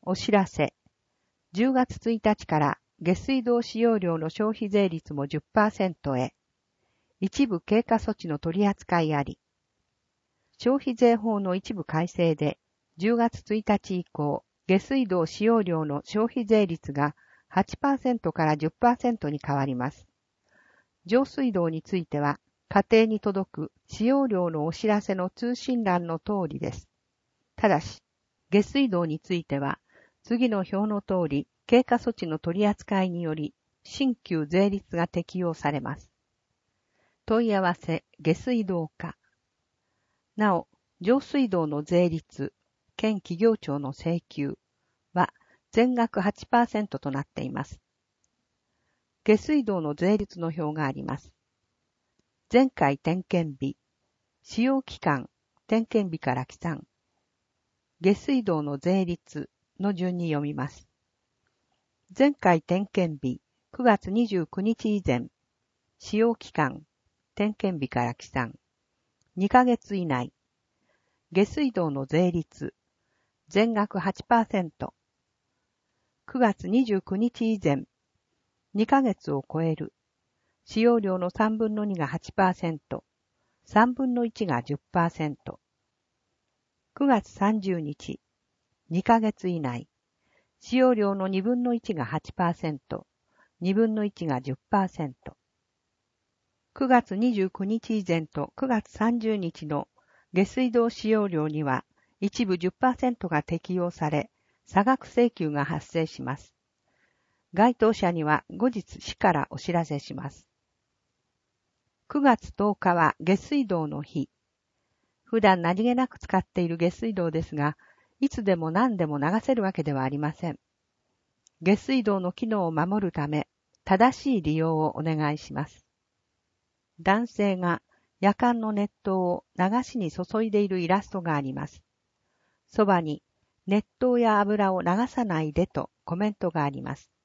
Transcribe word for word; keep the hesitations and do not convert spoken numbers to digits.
お知らせ。じゅうがつついたちから下水道使用量の消費税率も じゅっパーセント へ。一部経過措置の取り扱いあり。消費税法の一部改正でじゅうがつついたち以降、下水道使用量の消費税率が はちパーセント から じゅっパーセント に変わります。上水道については、家庭に届く使用量のお知らせの通信欄の通りです。ただし、下水道については、次の表の通り、経過措置の取り扱いにより、新旧税率が適用されます。問い合わせ、下水道課。なお、上水道の税率、県企業庁の請求は、全額 はちパーセント となっています。下水道の税率の表があります。前回点検日、使用期間、点検日から起算、下水道の税率の順に読みます。前回点検日、くがつにじゅうくにち以前、使用期間、点検日から起算、にかげつ以内、下水道の税率、全額 はちパーセント、くがつにじゅうくにち以前、にかげつを超える、使用量のさんぶんのにが はちパーセント、さんぶんのいちが じゅっパーセント、くがつさんじゅうにち、にかげつ以内、使用量のにぶんのいちが はちパーセント、にぶんのいちが じゅっパーセント、くがつにじゅうくにち以前とくがつさんじゅうにちの下水道使用量には一部 じゅっパーセント が適用され、差額請求が発生します。該当者には後日市からお知らせします。くがつとおかは下水道の日。普段何気なく使っている下水道ですが、いつでも何でも流せるわけではありません。下水道の機能を守るため、正しい利用をお願いします。男性が夜間の熱湯を流しに注いでいるイラストがあります。そばに、熱湯や油を流さないでとコメントがあります。